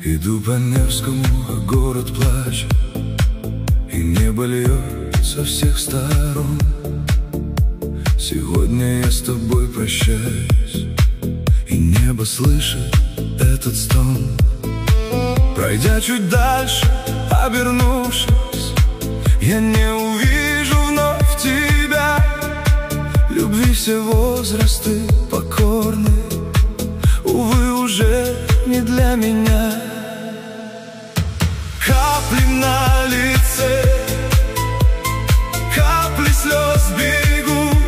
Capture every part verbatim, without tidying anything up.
Иду по Невскому, а город плачет, и небо льет со всех сторон. Сегодня я с тобой прощаюсь, и небо слышит этот стон. Пройдя чуть дальше, обернувшись, я не увижу вновь тебя. Любви все возрасты покорны, увы, уже не для меня. Капли на лице, капли слез бегут,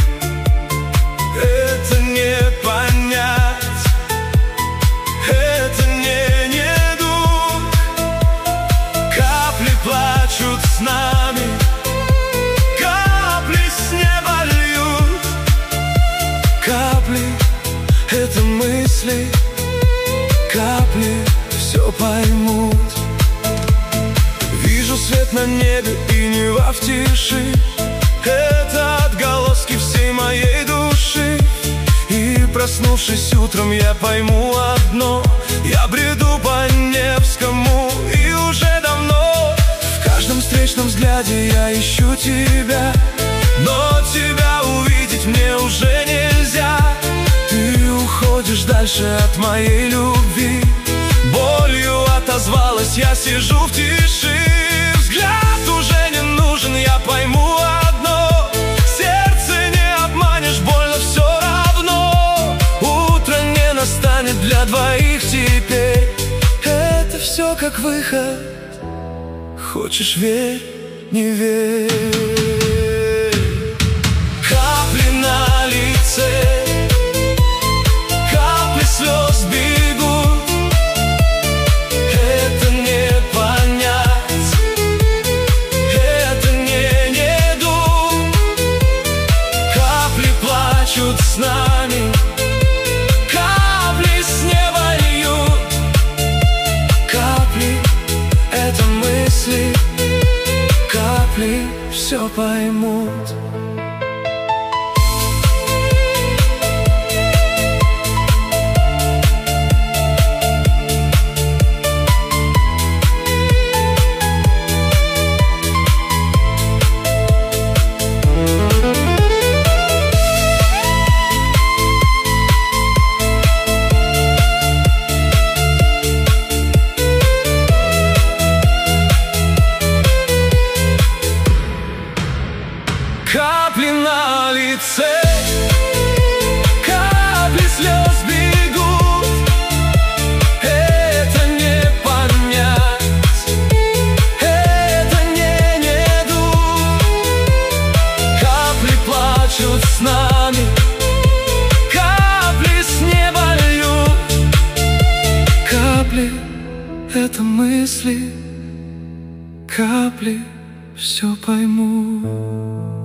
это не понять, это не недуг. Капли плачут с нами, капли с неба льют. Капли — это мысли, капли все поймут. Вижу свет на небе и неба в тиши, это отголоски всей моей души. И проснувшись утром, я пойму одно: я бреду по Невскому, и уже давно в каждом встречном взгляде я ищу тебя. Но тебя увидеть мне уже нельзя, ты уходишь дальше от моей любви. Болью отозвалась, я сижу в тиши. Взгляд уже не нужен, я пойму одно: сердце не обманешь, больно все равно. Утро не настанет для двоих теперь, это все как выход. Хочешь — верь, не верь. Капли на лице, капли слез бегут, это не понять, это не недуг. Капли плачут с нами, капли с неба льют. Капли — это мысли, капли все поймут. Капли на лице, капли слез бегут, это не понять, это не недуг. Капли плачут с нами, капли с неба льют. Капли — это мысли, капли все поймут.